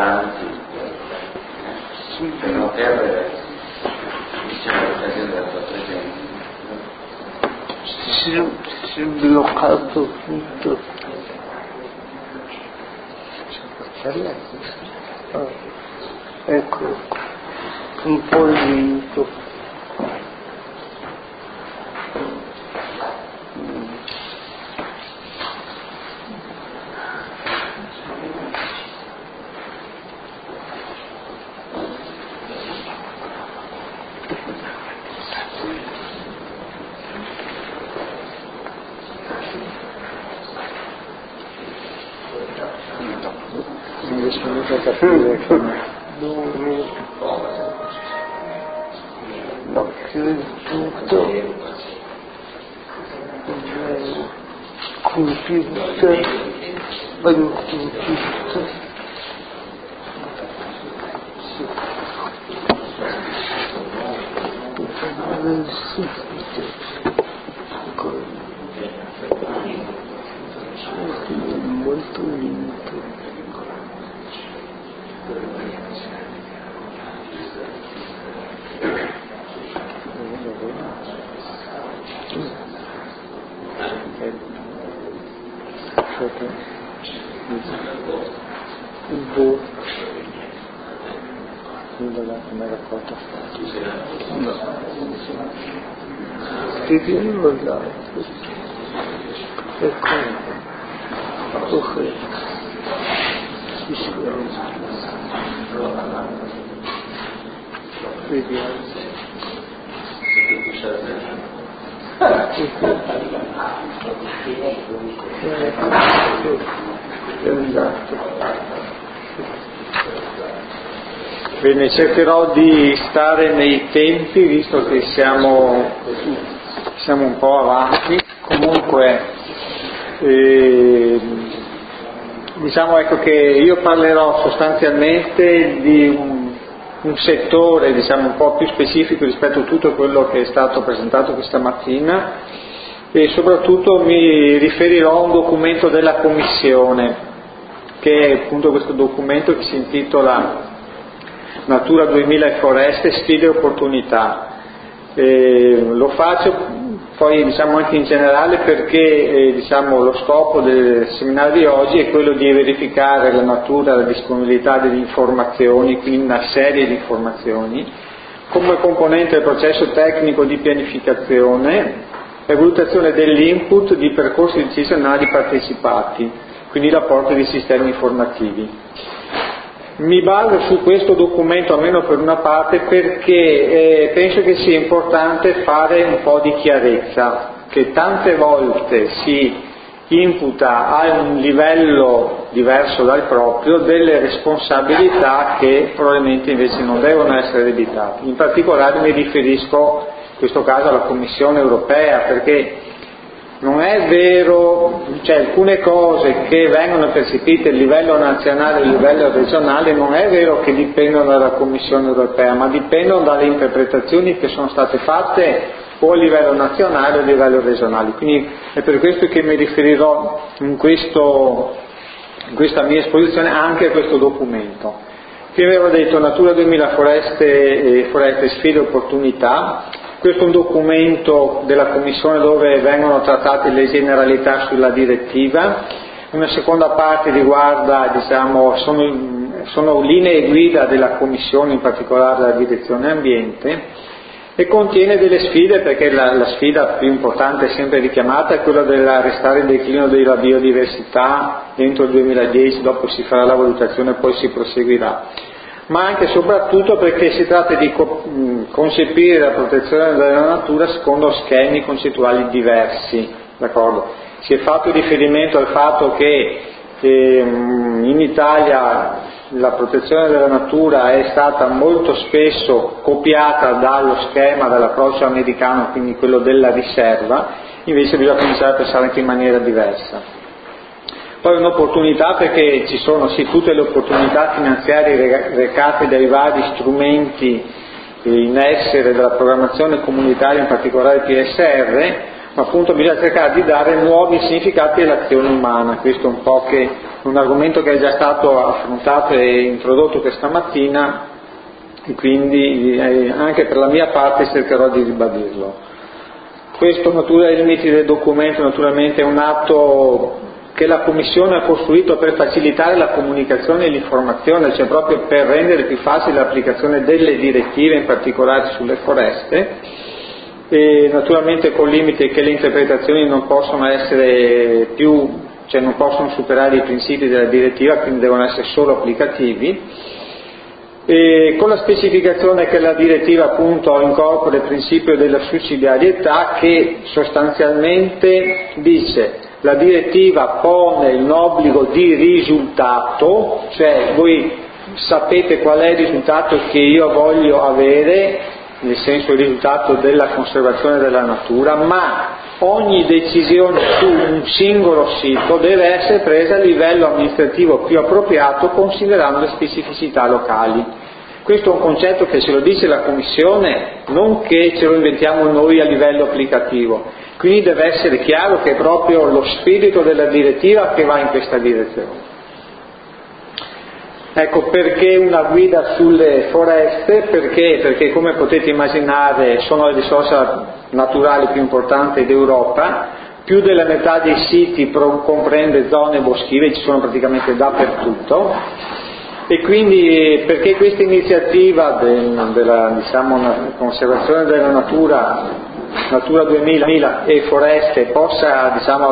avanti, per non perdere l'occasione della tua presenza. Si è bloccato tutto. Ecco, un po' lento. No, chiude tutto, computer, ben computer, molto lento. Ti dico là, ecco, ok, vediamo. È andato. Bene, cercherò di stare nei tempi, visto che siamo un po' avanti. Comunque, diciamo ecco che io parlerò sostanzialmente di un settore, diciamo, un po' più specifico rispetto a tutto quello che è stato presentato questa mattina, e soprattutto mi riferirò a un documento della Commissione, che è appunto questo documento che si intitola Natura 2000 e foreste, sfide e opportunità. Lo faccio poi diciamo anche in generale perché diciamo, lo scopo del seminario di oggi è quello di verificare la natura, la disponibilità delle informazioni, quindi una serie di informazioni, come componente del processo tecnico di pianificazione e valutazione dell'input di percorsi decisionali partecipati, quindi rapporto dei sistemi informativi. Mi baso su questo documento almeno per una parte perché penso che sia importante fare un po' di chiarezza, che tante volte si imputa a un livello diverso dal proprio delle responsabilità che probabilmente invece non devono essere evitate. In particolare mi riferisco in questo caso alla Commissione europea, perché non è vero, cioè alcune cose che vengono percepite a livello nazionale e a livello regionale non è vero che dipendono dalla Commissione europea, ma dipendono dalle interpretazioni che sono state fatte o a livello nazionale o a livello regionale. Quindi è per questo che mi riferirò in questa mia esposizione anche a questo documento. Qui avevo detto Natura 2000, foreste, sfide e opportunità. Questo è un documento della Commissione dove vengono trattate le generalità sulla direttiva. Una seconda parte riguarda, diciamo, sono linee guida della Commissione, in particolare della Direzione Ambiente, e contiene delle sfide, perché la sfida più importante sempre richiamata è quella dell'arrestare il declino della biodiversità entro il 2010, dopo si farà la valutazione e poi si proseguirà. Ma anche e soprattutto perché si tratta di concepire la protezione della natura secondo schemi concettuali diversi, d'accordo? Si è fatto riferimento al fatto che in Italia la protezione della natura è stata molto spesso copiata dallo schema, dall'approccio americano, quindi quello della riserva, invece bisogna cominciare a pensare anche in maniera diversa. Poi un'opportunità perché ci sono sì tutte le opportunità finanziarie recate dai vari strumenti in essere della programmazione comunitaria, in particolare il PSR, ma appunto bisogna cercare di dare nuovi significati all'azione umana. Questo è un po' un argomento che è già stato affrontato e introdotto questa mattina, e quindi anche per la mia parte cercherò di ribadirlo. Questo Natura e limiti del documento naturalmente è un atto che la Commissione ha costruito per facilitare la comunicazione e l'informazione, cioè proprio per rendere più facile l'applicazione delle direttive, in particolare sulle foreste, e naturalmente con il limite che le interpretazioni non possono essere non possono superare i principi della direttiva, quindi devono essere solo applicativi, e con la specificazione che la direttiva appunto incorpora il principio della sussidiarietà, che sostanzialmente dice: la direttiva pone l'obbligo di risultato, cioè voi sapete qual è il risultato che io voglio avere, nel senso il risultato della conservazione della natura, ma ogni decisione su un singolo sito deve essere presa a livello amministrativo più appropriato, considerando le specificità locali. Questo è un concetto che ce lo dice la Commissione, non che ce lo inventiamo noi a livello applicativo. Quindi deve essere chiaro che è proprio lo spirito della direttiva che va in questa direzione. Ecco perché una guida sulle foreste, perché come potete immaginare sono le risorse naturali più importanti d'Europa, più della metà dei siti comprende zone boschive, ci sono praticamente dappertutto, e quindi perché questa iniziativa della conservazione della Natura 2000 e foreste possa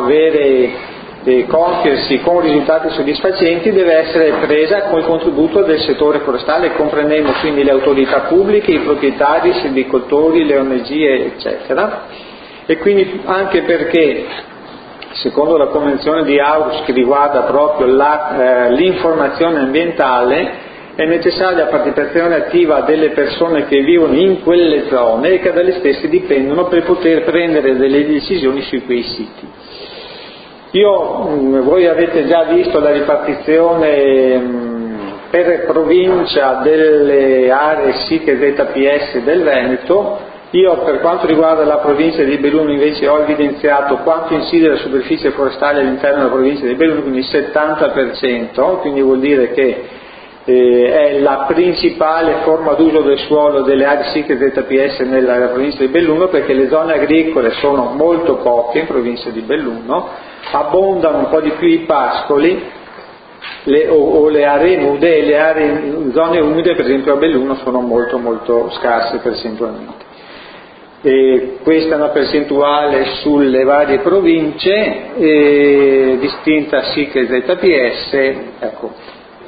compiersi con risultati soddisfacenti, deve essere presa con il contributo del settore forestale, comprendendo quindi le autorità pubbliche, i proprietari, i silvicoltori, le ONG, eccetera. E quindi anche perché, secondo la Convenzione di Aarhus, che riguarda proprio l'informazione ambientale, è necessaria la partecipazione attiva delle persone che vivono in quelle zone e che dalle stesse dipendono per poter prendere delle decisioni su quei siti. Voi avete già visto la ripartizione per provincia delle aree SIC e ZPS del Veneto. Io, per quanto riguarda la provincia di Belluno, invece ho evidenziato quanto incide la superficie forestale all'interno della provincia di Belluno, quindi il 70%, quindi vuol dire che è la principale forma d'uso del suolo delle aree SIC e ZPS nella provincia di Belluno, perché le zone agricole sono molto poche in provincia di Belluno, abbondano un po' di più i pascoli o le aree nude, e zone umide per esempio a Belluno sono molto molto scarse percentualmente. E questa è una percentuale sulle varie province, distinta SIC e ZPS. Ecco.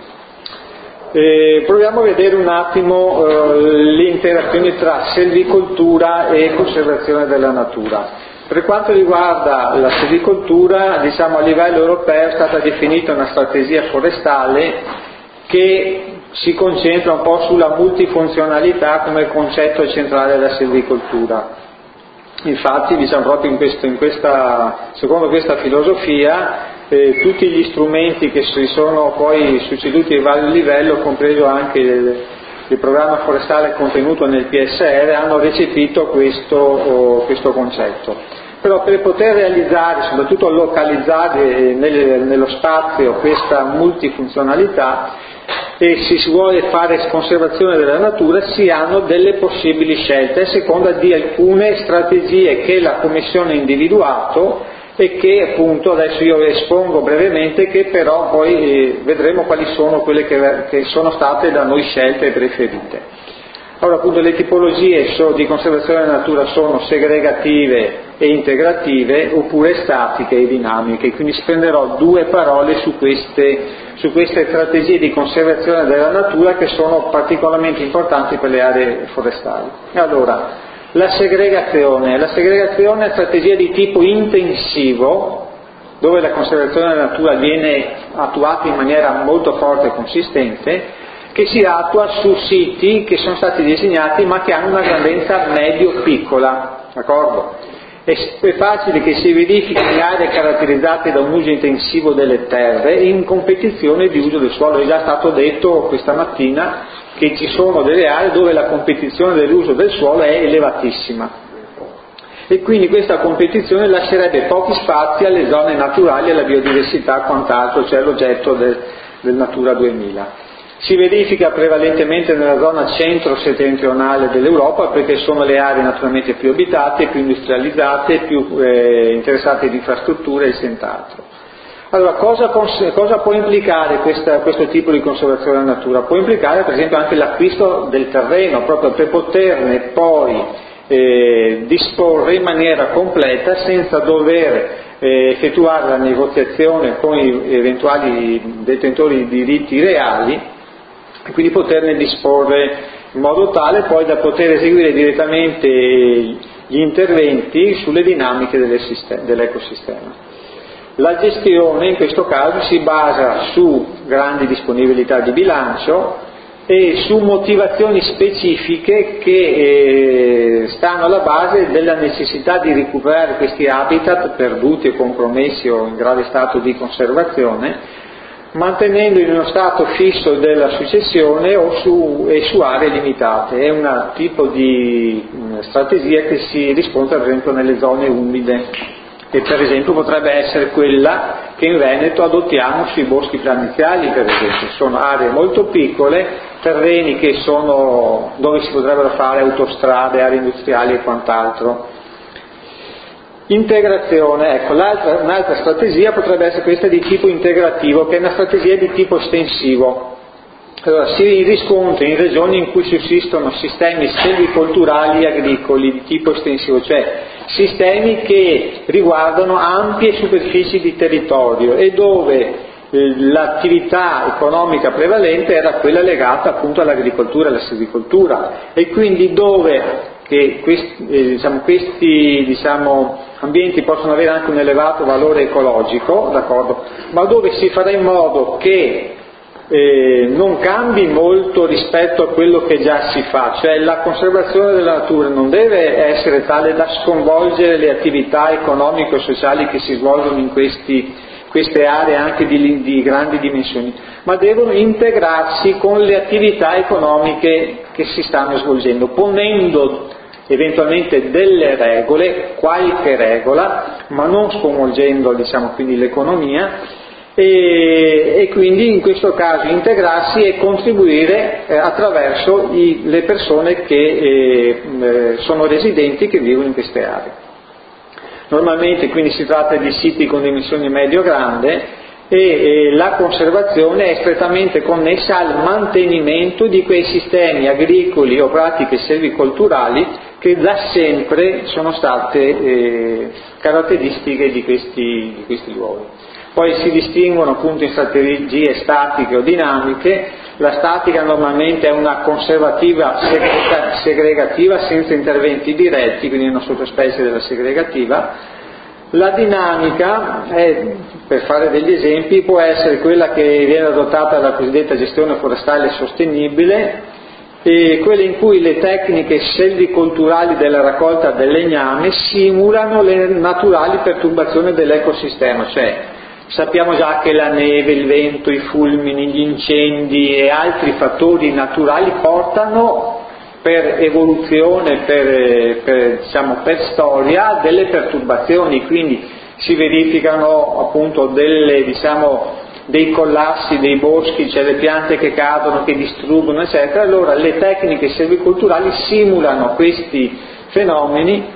Proviamo a vedere un attimo le interazioni tra selvicoltura e conservazione della natura. Per quanto riguarda la selvicoltura, a livello europeo è stata definita una strategia forestale che si concentra un po' sulla multifunzionalità come concetto centrale della selvicoltura. Infatti, proprio secondo questa filosofia, tutti gli strumenti che si sono poi succeduti a vario livello, compreso anche il programma forestale contenuto nel PSR, hanno recepito questo concetto. Però per poter realizzare, soprattutto localizzare nello spazio questa multifunzionalità, e se si vuole fare conservazione della natura, si hanno delle possibili scelte a seconda di alcune strategie che la Commissione ha individuato e che appunto adesso io espongo brevemente, che però poi vedremo quali sono quelle che sono state da noi scelte e preferite. Allora, appunto, le tipologie di conservazione della natura sono segregative e integrative, oppure statiche e dinamiche, quindi spenderò due parole su queste strategie di conservazione della natura che sono particolarmente importanti per le aree forestali. Allora, la segregazione è una strategia di tipo intensivo, dove la conservazione della natura viene attuata in maniera molto forte e consistente, che si attua su siti che sono stati disegnati ma che hanno una grandezza medio-piccola, d'accordo? È facile che si verifichi in aree caratterizzate da un uso intensivo delle terre in competizione di uso del suolo. È già stato detto questa mattina che ci sono delle aree dove la competizione dell'uso del suolo è elevatissima. e quindi questa competizione lascerebbe pochi spazi alle zone naturali, alla biodiversità e quant'altro, cioè l'oggetto del Natura 2000. Si verifica prevalentemente nella zona centro-settentrionale dell'Europa, perché sono le aree naturalmente più abitate, più industrializzate, più interessate di infrastrutture e senz'altro. Allora, cosa può implicare questo tipo di conservazione della natura? Può implicare per esempio anche l'acquisto del terreno, proprio per poterne poi disporre in maniera completa senza dover effettuare la negoziazione con i eventuali detentori di diritti reali, e quindi poterne disporre in modo tale poi da poter eseguire direttamente gli interventi sulle dinamiche dell'ecosistema. La gestione in questo caso si basa su grandi disponibilità di bilancio e su motivazioni specifiche che stanno alla base della necessità di recuperare questi habitat perduti o compromessi o in grave stato di conservazione, mantenendo in uno stato fisso della successione e su aree limitate. È un tipo di strategia che si riscontra per esempio nelle zone umide, e per esempio potrebbe essere quella che in Veneto adottiamo sui boschi planiziali, per esempio. Sono aree molto piccole, terreni che sono dove si potrebbero fare autostrade, aree industriali e quant'altro. Integrazione, ecco, un'altra strategia potrebbe essere questa di tipo integrativo, che è una strategia di tipo estensivo. Allora, si riscontra in regioni in cui sussistono sistemi selvicolturali e agricoli di tipo estensivo, cioè sistemi che riguardano ampie superfici di territorio e dove l'attività economica prevalente era quella legata appunto all'agricoltura e alla silvicoltura, e quindi dove questi ambienti possono avere anche un elevato valore ecologico, d'accordo? Ma dove si farà in modo che non cambi molto rispetto a quello che già si fa, cioè la conservazione della natura non deve essere tale da sconvolgere le attività economiche e sociali che si svolgono in queste aree anche di grandi dimensioni, ma devono integrarsi con le attività economiche che si stanno svolgendo, ponendo eventualmente delle regole, qualche regola, ma non sconvolgendo quindi l'economia, e quindi in questo caso integrarsi e contribuire attraverso le persone che sono residenti, che vivono in queste aree. Normalmente quindi si tratta di siti con dimensioni medio-grande, e la conservazione è strettamente connessa al mantenimento di quei sistemi agricoli o pratiche selvicolturali che da sempre sono state caratteristiche di questi luoghi. Poi si distinguono appunto in strategie statiche o dinamiche. La statica normalmente è una conservativa segregativa senza interventi diretti, quindi una sottospecie della segregativa. La dinamica, per fare degli esempi, può essere quella che viene adottata dalla cosiddetta gestione forestale sostenibile, e quelle in cui le tecniche selvicolturali della raccolta del legname simulano le naturali perturbazioni dell'ecosistema, cioè sappiamo già che la neve, il vento, i fulmini, gli incendi e altri fattori naturali portano per evoluzione, per storia, delle perturbazioni, quindi si verificano appunto dei collassi dei boschi, cioè le piante che cadono, che distruggono, eccetera. Allora le tecniche selvicolturali simulano questi fenomeni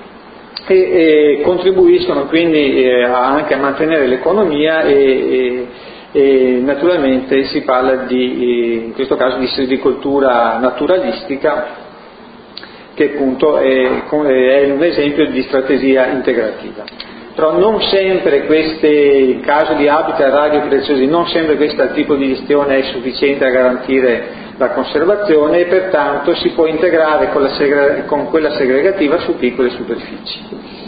e contribuiscono quindi anche a mantenere l'economia e naturalmente si parla in questo caso di silvicoltura naturalistica, che appunto è un esempio di strategia integrativa. Però non sempre in caso di habitat rari o preziosi, non sempre questo tipo di gestione è sufficiente a garantire la conservazione, e pertanto si può integrare con quella segregativa su piccole superfici.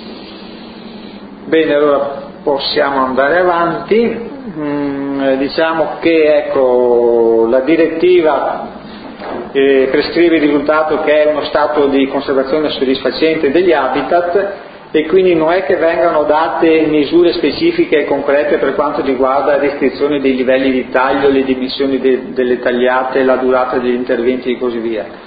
Bene, allora possiamo andare avanti. Diciamo che la direttiva prescrive il risultato che è uno stato di conservazione soddisfacente degli habitat, e quindi non è che vengano date misure specifiche e concrete per quanto riguarda la restrizione dei livelli di taglio, le dimensioni delle tagliate, la durata degli interventi e così via.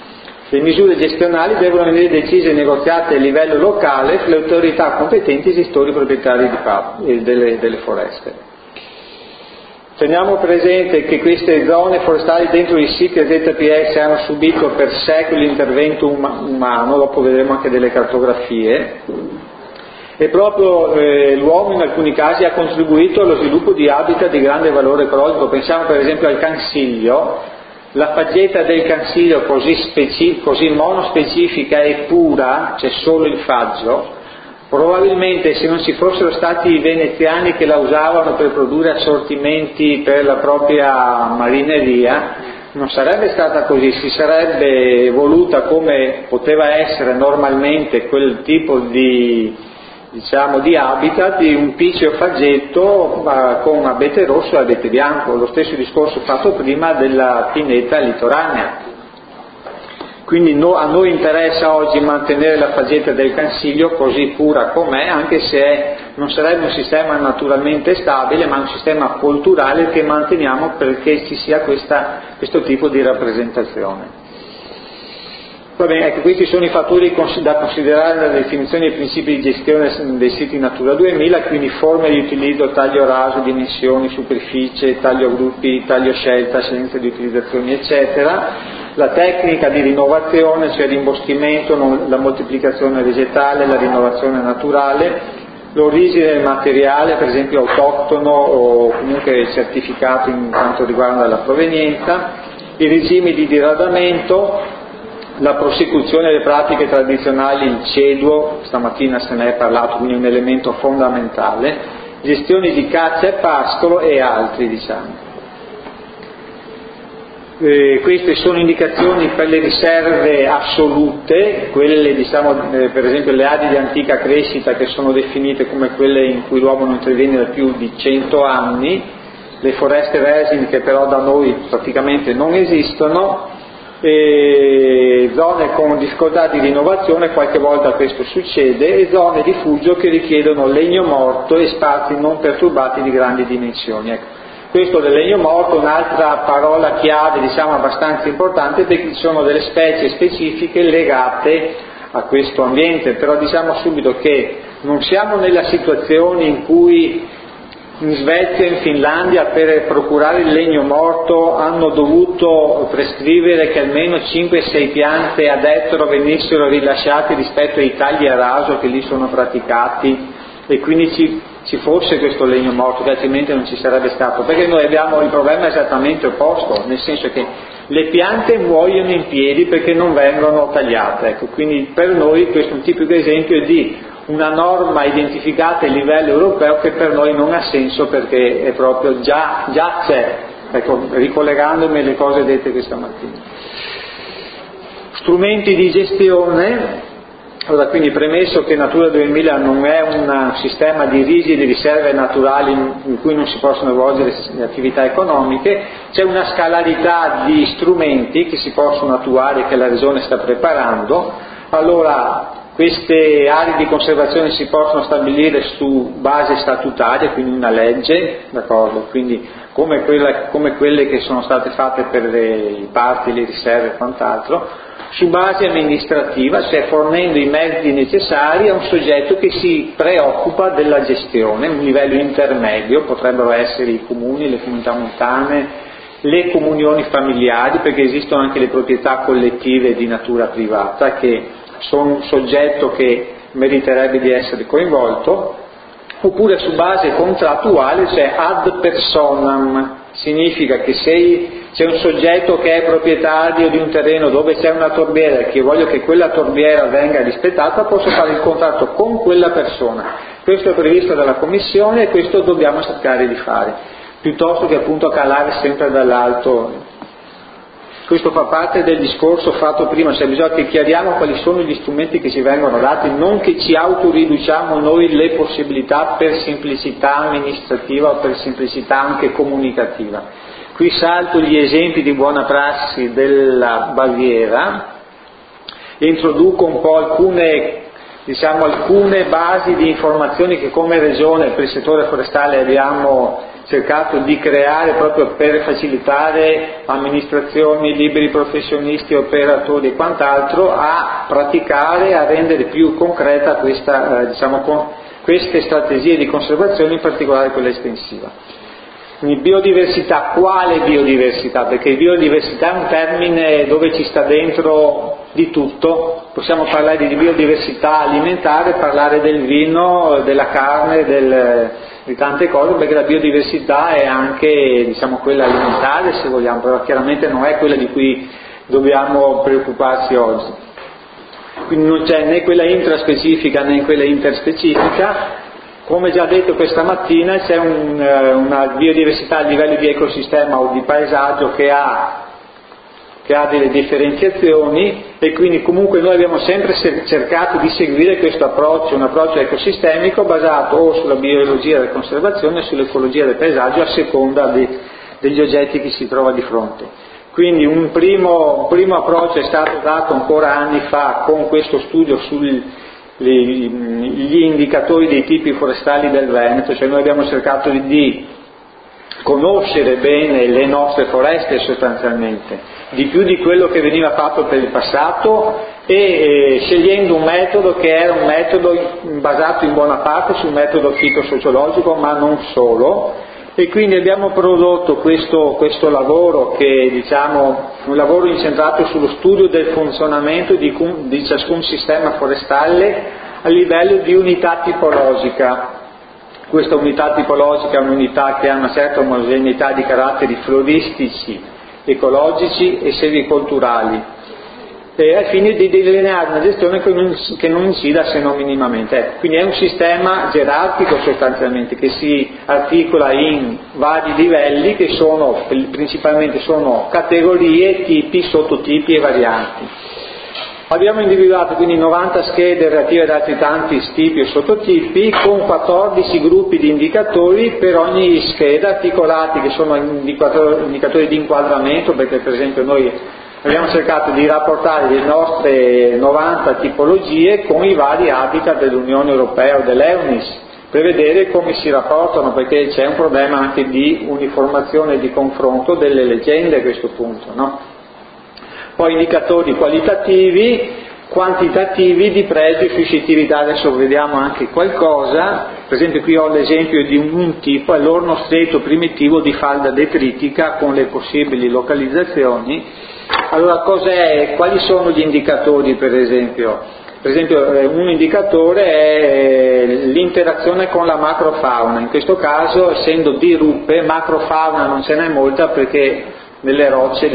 Le misure gestionali devono venire decise e negoziate a livello locale fra le autorità competenti e i gestori proprietari delle foreste. Teniamo presente che queste zone forestali dentro i SIC e ZPS hanno subito per secoli l'intervento umano, dopo vedremo anche delle cartografie, e proprio l'uomo in alcuni casi ha contribuito allo sviluppo di habitat di grande valore ecologico. Pensiamo per esempio al Cansiglio, la faggeta del Cansiglio così monospecifica e pura, c'è solo il faggio. Probabilmente se non ci fossero stati i veneziani che la usavano per produrre assortimenti per la propria marineria, non sarebbe stata così, si sarebbe evoluta come poteva essere normalmente quel tipo di habitat di un piccio faggetto con abete rosso e abete bianco, lo stesso discorso fatto prima della pineta litoranea. Quindi a noi interessa oggi mantenere la faggeta del Cansiglio così pura com'è, anche se non sarebbe un sistema naturalmente stabile, ma un sistema culturale che manteniamo perché ci sia questo tipo di rappresentazione. Va bene, ecco, questi sono i fattori da considerare nella definizione dei principi di gestione dei siti Natura 2000, quindi forme di utilizzo, taglio raso, dimensioni, superficie, taglio a gruppi, taglio scelta, scienza di utilizzazioni, eccetera. La tecnica di rinnovazione, cioè l'imboschimento, la moltiplicazione vegetale, la rinnovazione naturale, l'origine del materiale, per esempio autoctono o comunque certificato in quanto riguarda la provenienza, i regimi di diradamento, la prosecuzione delle pratiche tradizionali, il ceduo, stamattina se ne è parlato, quindi un elemento fondamentale, gestioni di caccia e pascolo e altri, queste sono indicazioni per le riserve assolute, quelle per esempio le aree di antica crescita che sono definite come quelle in cui l'uomo non interviene da più di 100 anni, le foreste resin che però da noi praticamente non esistono, zone con difficoltà di rinnovazione, qualche volta questo succede, e zone di rifugio che richiedono legno morto e spazi non perturbati di grandi dimensioni. Ecco, questo del legno morto è un'altra parola chiave, abbastanza importante, perché ci sono delle specie specifiche legate a questo ambiente, però diciamo subito che non siamo nella situazione in cui in Svezia e in Finlandia per procurare il legno morto hanno dovuto prescrivere che almeno 5-6 piante ad ettaro venissero rilasciate rispetto ai tagli a raso che lì sono praticati, e quindi ci fosse questo legno morto, che altrimenti non ci sarebbe stato, perché noi abbiamo il problema esattamente opposto, nel senso che le piante muoiono in piedi perché non vengono tagliate. Ecco, quindi per noi questo è un tipico esempio di una norma identificata a livello europeo che per noi non ha senso, perché è proprio già c'è, ecco, ricollegandomi alle cose dette questa mattina. Strumenti di gestione. Allora, quindi premesso che Natura 2000 non è un sistema di rigide riserve naturali in cui non si possono svolgere attività economiche, c'è una scalarità di strumenti che si possono attuare, che la Regione sta preparando. Allora, queste aree di conservazione si possono stabilire su base statutaria, quindi una legge, d'accordo? Quindi come quelle che sono state fatte per i parchi, le riserve e quant'altro, su base amministrativa, cioè fornendo i mezzi necessari a un soggetto che si preoccupa della gestione, un livello intermedio, potrebbero essere i comuni, le comunità montane, le comunioni familiari, perché esistono anche le proprietà collettive di natura privata che sono un soggetto che meriterebbe di essere coinvolto, oppure su base contrattuale, cioè ad personam, significa che se c'è un soggetto che è proprietario di un terreno dove c'è una torbiera e che voglio che quella torbiera venga rispettata, posso fare il contratto con quella persona. Questo è previsto dalla Commissione e questo dobbiamo cercare di fare, piuttosto che appunto calare sempre dall'alto. Questo fa parte del discorso fatto prima, cioè bisogna che chiariamo quali sono gli strumenti che ci vengono dati, non che ci autoriduciamo noi le possibilità per semplicità amministrativa o per semplicità anche comunicativa. Qui salto gli esempi di buona prassi della Baviera e introduco un po' alcune basi di informazioni che come Regione per il settore forestale abbiamo cercato di creare proprio per facilitare amministrazioni, liberi professionisti, operatori e quant'altro a praticare, a rendere più concreta queste strategie di conservazione, in particolare quella estensiva. Quindi biodiversità, quale biodiversità? Perché biodiversità è un termine dove ci sta dentro di tutto, possiamo parlare di biodiversità alimentare, parlare del vino, della carne, di tante cose, perché la biodiversità è anche quella alimentare, se vogliamo, però chiaramente non è quella di cui dobbiamo preoccuparsi oggi. Quindi non c'è né quella intraspecifica né quella interspecifica. Come già detto questa mattina, c'è una biodiversità a livello di ecosistema o di paesaggio che ha delle differenziazioni, e quindi comunque noi abbiamo sempre cercato di seguire questo approccio, un approccio ecosistemico basato o sulla biologia della conservazione o sull'ecologia del paesaggio, a seconda degli oggetti che si trova di fronte. Quindi un primo approccio è stato dato ancora anni fa con questo studio sugli indicatori dei tipi forestali del Veneto, cioè noi abbiamo cercato di conoscere bene le nostre foreste sostanzialmente, di più di quello che veniva fatto per il passato, e scegliendo un metodo che era un metodo basato in buona parte sul metodo fitosociologico, ma non solo, e quindi abbiamo prodotto questo lavoro che un lavoro incentrato sullo studio del funzionamento di ciascun sistema forestale a livello di unità tipologica. Questa unità tipologica è un'unità che ha una certa omogeneità di caratteri floristici, ecologici e sericolturali, al fine di delineare una gestione che non incida se non minimamente. Quindi è un sistema gerarchico sostanzialmente, che si articola in vari livelli che principalmente sono categorie, tipi, sottotipi e varianti. Abbiamo individuato quindi 90 schede relative ad altri tanti tipi e sottotipi, con 14 gruppi di indicatori per ogni scheda, articolati che sono indicatori di inquadramento, perché per esempio noi abbiamo cercato di rapportare le nostre 90 tipologie con i vari habitat dell'Unione Europea o dell'EUNIS, per vedere come si rapportano, perché c'è un problema anche di uniformazione e di confronto delle leggende a questo punto, no? Poi indicatori qualitativi, quantitativi di pregio e fiscittività. Adesso vediamo anche qualcosa. Per esempio qui ho l'esempio di un tipo, è l'orno stretto primitivo di falda detritica con le possibili localizzazioni. Allora quali sono gli indicatori per esempio? Per esempio un indicatore è l'interazione con la macrofauna, in questo caso essendo diruppe, macrofauna non ce n'è molta perché nelle rocce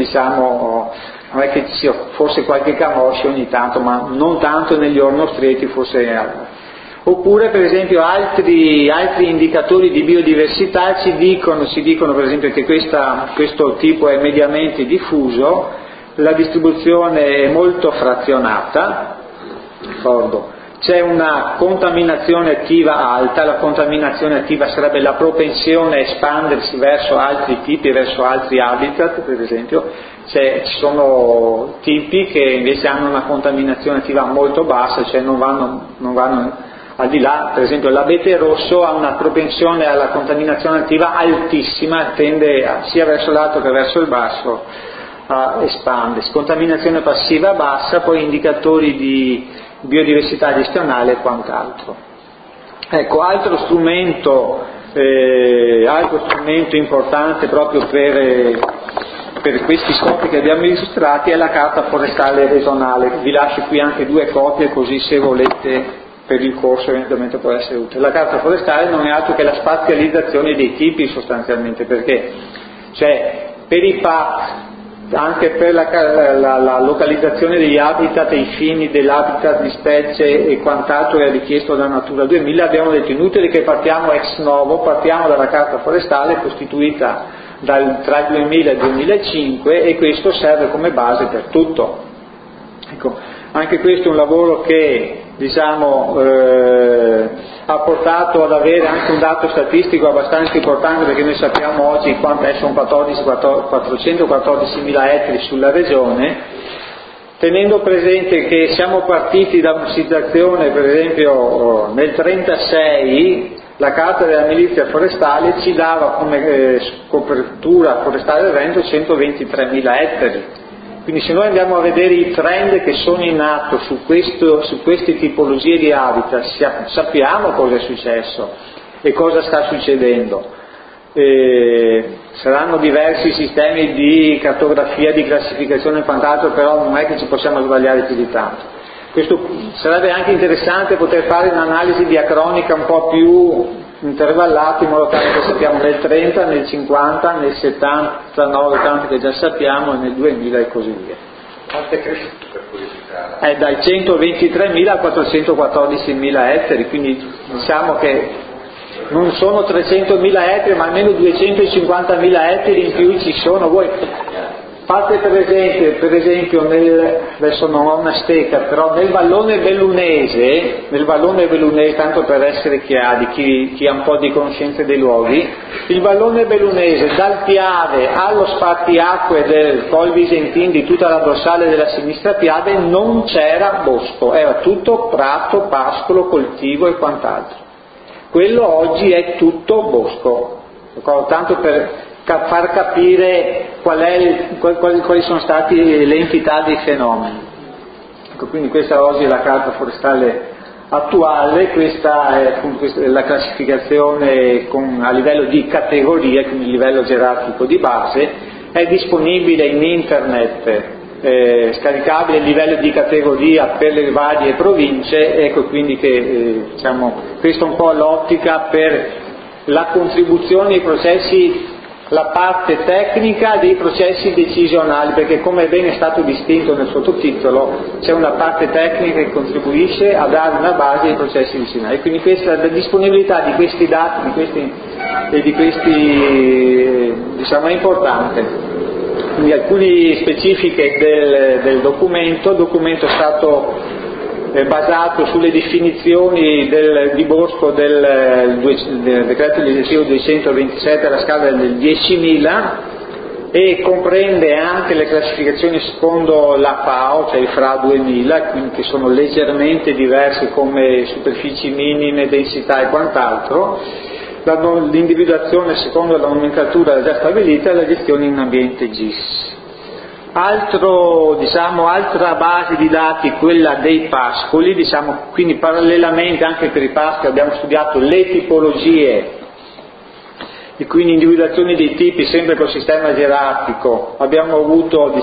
non è che ci sia, forse qualche camoscio ogni tanto, ma non tanto negli ornostreti, forse altro. Oppure per esempio altri indicatori di biodiversità ci dicono per esempio che questo tipo è mediamente diffuso, la distribuzione è molto frazionata, c'è una contaminazione attiva alta. La contaminazione attiva sarebbe la propensione a espandersi verso altri tipi, verso altri habitat per esempio. Ci sono tipi che invece hanno una contaminazione attiva molto bassa, cioè non vanno al di là. Per esempio l'abete rosso ha una propensione alla contaminazione attiva altissima, tende sia verso l'alto che verso il basso a espandersi. Contaminazione passiva bassa, poi indicatori di biodiversità gestionale e quant'altro. Ecco, altro strumento importante proprio per questi scopi che abbiamo illustrati è la carta forestale regionale. Vi lascio qui anche 2 copie, così se volete per il corso eventualmente può essere utile. La carta forestale non è altro che la spazializzazione dei tipi sostanzialmente, perché per i PAT, anche per la localizzazione degli habitat e i fini dell'habitat di specie e quant'altro è richiesto da Natura 2000, abbiamo detto inutile che partiamo ex novo, partiamo dalla carta forestale costituita tra il 2000 e il 2005, e questo serve come base per tutto. Ecco, anche questo è un lavoro che ha portato ad avere anche un dato statistico abbastanza importante, perché noi sappiamo oggi quanto sono 414.000 ettari sulla regione, tenendo presente che siamo partiti da una situazione, per esempio nel 1936 la carta della milizia forestale ci dava come copertura forestale del Veneto 123.000 ettari. Quindi se noi andiamo a vedere i trend che sono in atto su queste tipologie di habitat, sappiamo cosa è successo e cosa sta succedendo. Saranno diversi sistemi di cartografia, di classificazione e quant'altro, però non è che ci possiamo sbagliare più di tanto. Questo sarebbe anche interessante poter fare un'analisi diacronica un po' più intervallata, in modo tale che sappiamo nel 30, nel 50, nel 70, 80 che già sappiamo, e nel 2000 e così via. Quanto è cresciuto, per curiosità? Dai 123.000 a 414.000 ettari, quindi diciamo che non sono 300.000 ettari, ma almeno 250.000 ettari in più ci sono. Voi fate per esempio adesso non ho una stecca, però nel vallone bellunese, tanto per essere chiari, chi ha un po' di conoscenza dei luoghi, il vallone bellunese dal Piave allo spartiacque del Col Visentin, di tutta la dorsale della sinistra Piave, non c'era bosco, era tutto prato, pascolo, coltivo e quant'altro. Quello oggi è tutto bosco, tanto per far capire quali sono state le entità dei fenomeni. Ecco, quindi questa oggi è la carta forestale attuale, questa è appunto la classificazione a livello di categorie, quindi livello gerarchico di base, è disponibile in internet, scaricabile a livello di categoria per le varie province. Ecco quindi che questa è un po' l'ottica per la contribuzione ai processi, la parte tecnica dei processi decisionali, perché come bene è stato distinto nel sottotitolo, c'è una parte tecnica che contribuisce a dare una base ai processi decisionali. Quindi questa la disponibilità di questi dati, di questi è importante. Quindi alcune specifiche del documento. Il documento è stato basato sulle definizioni di bosco del decreto legislativo 227 alla scala del 10.000 e comprende anche le classificazioni secondo la FAO, cioè il FRA 2000, quindi che sono leggermente diverse come superfici minime, densità e quant'altro, l'individuazione secondo la nomenclatura già stabilita e la gestione in ambiente GIS. Altra base di dati, quella dei pascoli, quindi parallelamente anche per i pascoli abbiamo studiato le tipologie e quindi individuazione dei tipi sempre col sistema gerarchico. Abbiamo avuto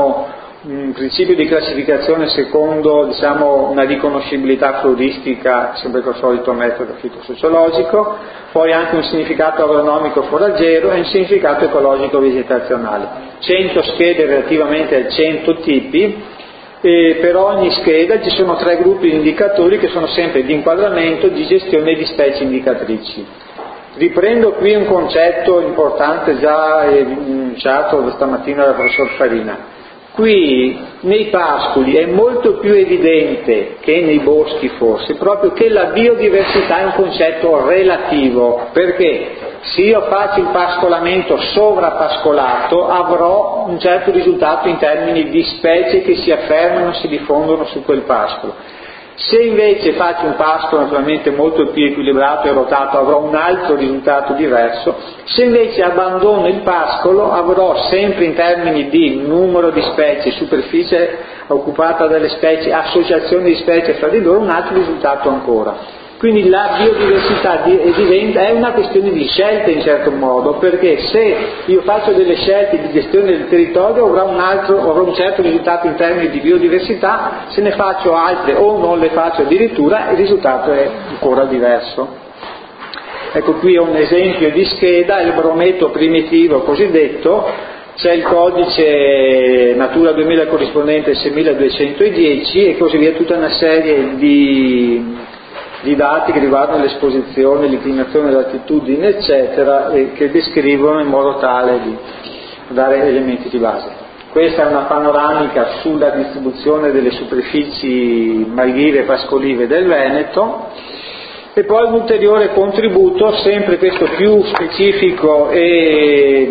un principio di classificazione secondo una riconoscibilità floristica, sempre col solito metodo fitosociologico, poi anche un significato agronomico foraggero e un significato ecologico vegetazionale. 100 schede relativamente ai 100 tipi, e per ogni scheda ci sono 3 gruppi di indicatori che sono sempre di inquadramento, di gestione e di specie indicatrici. Riprendo qui un concetto importante già enunciato stamattina dal professor Farina. Qui nei pascoli è molto più evidente che nei boschi forse, proprio che la biodiversità è un concetto relativo, perché se io faccio il pascolamento sovrapascolato avrò un certo risultato in termini di specie che si affermano, si diffondono su quel pascolo. Se invece faccio un pascolo naturalmente molto più equilibrato e rotato avrò un altro risultato diverso. Se invece abbandono il pascolo avrò sempre in termini di numero di specie, superficie occupata dalle specie, associazione di specie fra di loro, un altro risultato ancora. Quindi la biodiversità è una questione di scelte in certo modo, perché se io faccio delle scelte di gestione del territorio avrò un certo risultato in termini di biodiversità, se ne faccio altre o non le faccio addirittura il risultato è ancora diverso. Ecco, qui ho un esempio di scheda, il brometo primitivo cosiddetto, c'è il codice Natura 2000 corrispondente 6210 e così via, tutta una serie di dati che riguardano l'esposizione, l'inclinazione, l'altitudine, eccetera, e che descrivono in modo tale di dare elementi di base. Questa è una panoramica sulla distribuzione delle superfici maighive e pascolive del Veneto, e poi un ulteriore contributo, sempre questo più specifico e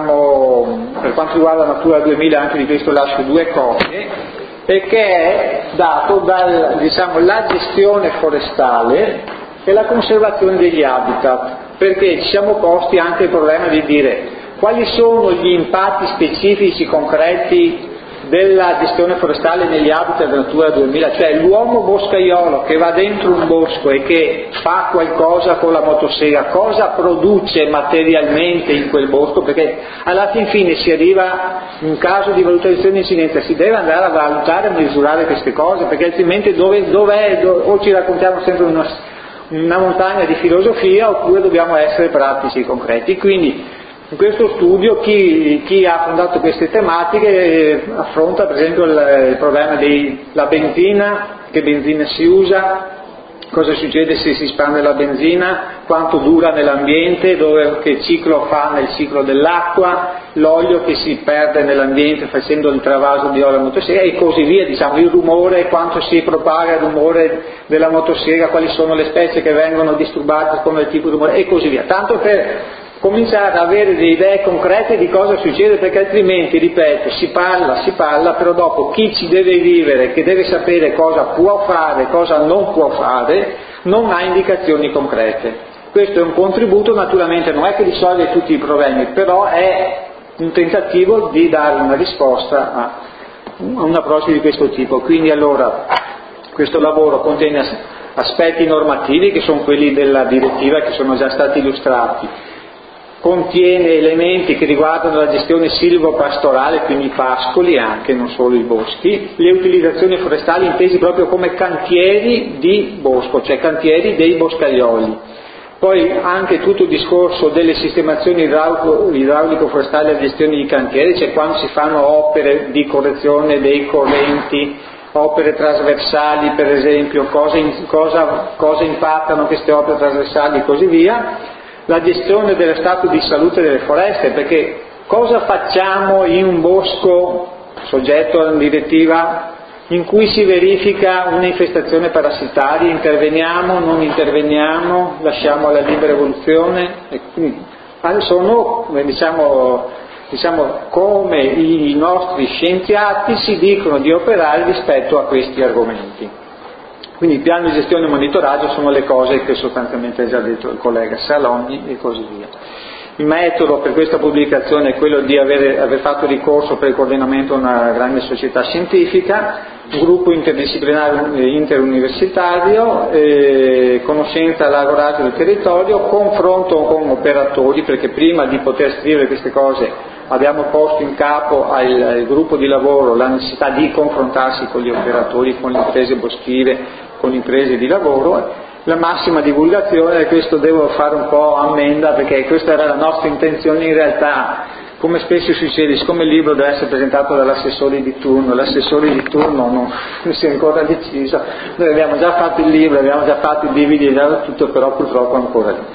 per quanto riguarda Natura 2000, anche di questo lascio 2 copie, e che è dato la gestione forestale e la conservazione degli habitat, perché ci siamo posti anche il problema di dire quali sono gli impatti specifici concreti della gestione forestale negli habitat della Natura 2000, cioè l'uomo boscaiolo che va dentro un bosco e che fa qualcosa con la motosega, cosa produce materialmente in quel bosco, perché alla fin fine si arriva, in caso di valutazione di incidenza, si deve andare a valutare e misurare queste cose, perché altrimenti o ci raccontiamo sempre una montagna di filosofia oppure dobbiamo essere pratici e concreti. Quindi in questo studio chi ha affrontato queste tematiche affronta per esempio il problema della benzina, che benzina si usa, cosa succede se si spande la benzina, quanto dura nell'ambiente, che ciclo fa nel ciclo dell'acqua, l'olio che si perde nell'ambiente facendo il travaso di olio a motosega e così via, diciamo il rumore, quanto si propaga il rumore della motosega, quali sono le specie che vengono disturbate con il tipo di rumore e così via, tanto per cominciare ad avere delle idee concrete di cosa succede, perché altrimenti, ripeto, si parla, però dopo chi ci deve vivere, che deve sapere cosa può fare, cosa non può fare, non ha indicazioni concrete. Questo è un contributo, naturalmente non è che risolve tutti i problemi, però è un tentativo di dare una risposta a un approccio di questo tipo. Quindi allora questo lavoro contiene aspetti normativi che sono quelli della direttiva che sono già stati illustrati, contiene elementi che riguardano la gestione silvopastorale, quindi i pascoli anche, non solo i boschi, le utilizzazioni forestali intesi proprio come cantieri di bosco, cioè cantieri dei boscaioli. Poi anche tutto il discorso delle sistemazioni idraulico-forestali e gestione di cantieri, cioè quando si fanno opere di correzione dei correnti, opere trasversali per esempio, cosa impattano queste opere trasversali e così via. La gestione dello stato di salute delle foreste, perché cosa facciamo in un bosco soggetto alla direttiva in cui si verifica un'infestazione parassitaria, interveniamo, non interveniamo, lasciamo alla libera evoluzione? E quindi sono diciamo come i nostri scienziati si dicono di operare rispetto a questi argomenti. Quindi il piano di gestione e monitoraggio sono le cose che sostanzialmente ha già detto il collega Salogni e così via. Il metodo per questa pubblicazione è quello di aver fatto ricorso per il coordinamento a una grande società scientifica, un gruppo interdisciplinare interuniversitario, conoscenza largo raggio del territorio, confronto con operatori, perché prima di poter scrivere queste cose abbiamo posto in capo al gruppo di lavoro la necessità di confrontarsi con gli operatori, con le imprese boschive, con le imprese di lavoro, la massima divulgazione, e questo devo fare un po' ammenda perché questa era la nostra intenzione. In realtà, come spesso succede, siccome il libro deve essere presentato dall'assessore di turno, l'assessore di turno non si è ancora deciso, noi abbiamo già fatto il libro, abbiamo già fatto i DVD, già tutto, però purtroppo ancora lì.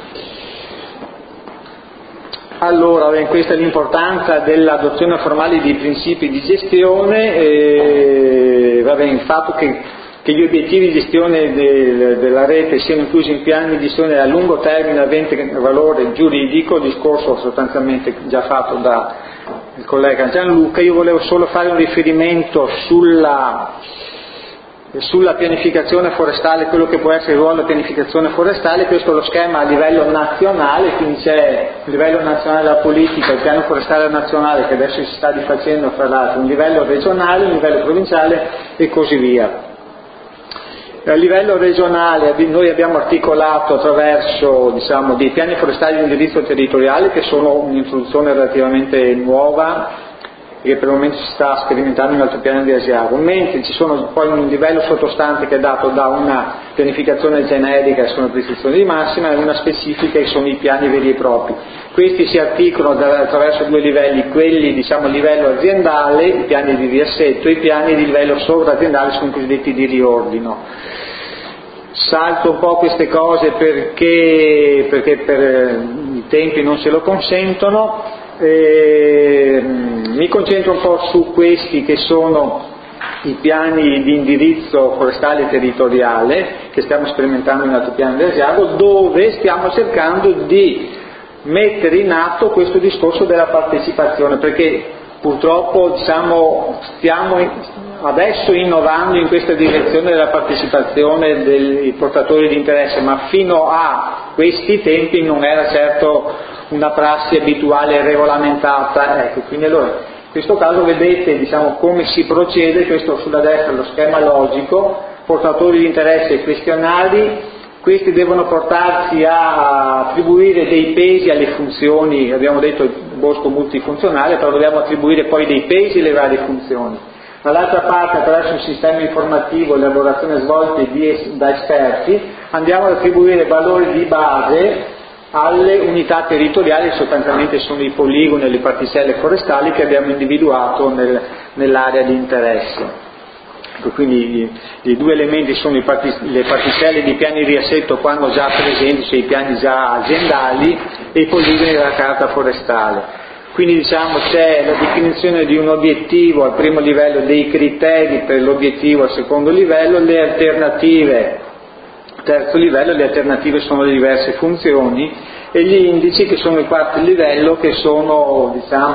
Allora, questa è l'importanza dell'adozione formale di principi di gestione, il fatto che gli obiettivi di gestione della rete siano inclusi in piani di gestione a lungo termine avente valore giuridico, discorso sostanzialmente già fatto dal collega Gianluca. Io volevo solo fare un riferimento sulla pianificazione forestale, quello che può essere il ruolo della pianificazione forestale. Questo è lo schema a livello nazionale, quindi c'è il livello nazionale della politica, il piano forestale nazionale che adesso si sta rifacendo fra l'altro, un livello regionale, un livello provinciale e così via. A livello regionale noi abbiamo articolato attraverso dei piani forestali di indirizzo territoriale, che sono un'introduzione relativamente nuova che per il momento si sta sperimentando in Altopiano di Asiago, mentre ci sono poi un livello sottostante che è dato da una pianificazione generica, che sono le prescrizioni di massima, e una specifica che sono i piani veri e propri. Questi si articolano attraverso due livelli, quelli a livello aziendale, i piani di riassetto, e i piani di livello sovraziendale sono i cosiddetti di riordino. Salto un po' queste cose perché per i tempi non ce lo consentono. Mi concentro un po' su questi che sono i piani di indirizzo forestale territoriale che stiamo sperimentando in Altopiano di Asiago, dove stiamo cercando di mettere in atto questo discorso della partecipazione, perché purtroppo stiamo adesso innovando in questa direzione della partecipazione dei portatori di interesse, ma fino a questi tempi non era certo una prassi abituale e regolamentata. Ecco, quindi allora in questo caso vedete come si procede. Questo sulla destra è lo schema logico, portatori di interesse e questionari. Questi devono portarsi a attribuire dei pesi alle funzioni, abbiamo detto il bosco multifunzionale, però dobbiamo attribuire poi dei pesi alle varie funzioni. Dall'altra parte, attraverso un sistema informativo e elaborazione svolte da esperti, andiamo ad attribuire valori di base alle unità territoriali, sostanzialmente sono i poligoni e le particelle forestali che abbiamo individuato nell'area di interesse. Quindi i due elementi sono le particelle di piani di riassetto quando già presenti, cioè i piani già aziendali, e i poligoni della carta forestale. Quindi c'è la definizione di un obiettivo al primo livello, dei criteri per l'obiettivo al secondo livello, le alternative al terzo livello, le alternative sono le diverse funzioni, e gli indici che sono il quarto livello, che sono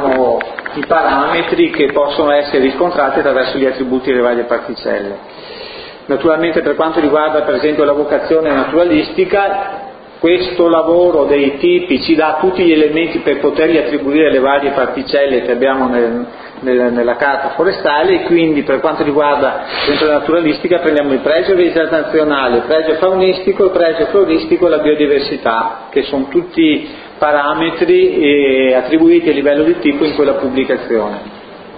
i parametri che possono essere riscontrati attraverso gli attributi delle varie particelle. Naturalmente per quanto riguarda per esempio la vocazione naturalistica, questo lavoro dei tipi ci dà tutti gli elementi per poterli attribuire alle varie particelle che abbiamo nella carta forestale, e quindi per quanto riguarda la naturalistica prendiamo il pregio vegetazionale, il pregio faunistico, il pregio floristico e la biodiversità, che sono tutti parametri attribuiti a livello di tipo in quella pubblicazione.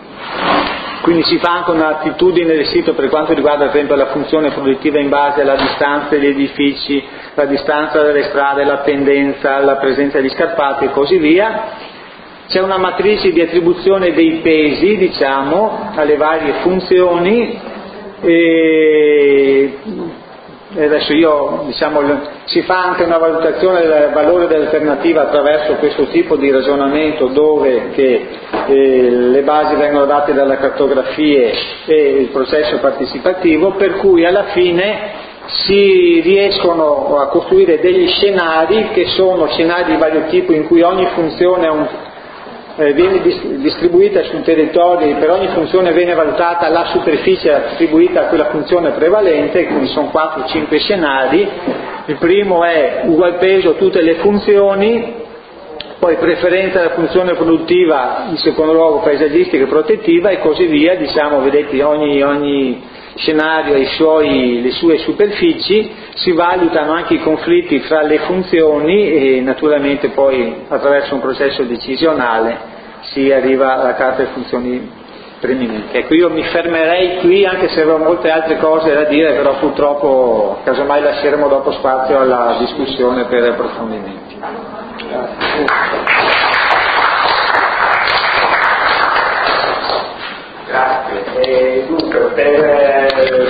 Quindi si fa anche un'attitudine del sito per quanto riguarda per esempio la funzione produttiva in base alla distanza degli edifici, la distanza dalle strade, la pendenza, la presenza di scarpati e così via. C'è una matrice di attribuzione dei pesi, alle varie funzioni, e adesso si fa anche una valutazione del valore dell'alternativa attraverso questo tipo di ragionamento, dove le basi vengono date dalle cartografie e il processo partecipativo, per cui alla fine si riescono a costruire degli scenari che sono scenari di vario tipo, in cui ogni funzione viene distribuita sul territorio, per ogni funzione viene valutata la superficie attribuita a quella funzione prevalente, quindi sono 4-5 scenari. Il primo è ugual peso tutte le funzioni, poi preferenza della funzione produttiva, in secondo luogo paesaggistica e protettiva, e così via. Vedete, ogni scenario ha le sue superfici, si valutano anche i conflitti fra le funzioni e naturalmente poi attraverso un processo decisionale si arriva alla carta delle funzioni preminenti. Ecco, io mi fermerei qui, anche se avevo molte altre cose da dire, però purtroppo casomai lasceremo dopo spazio alla discussione per approfondimenti.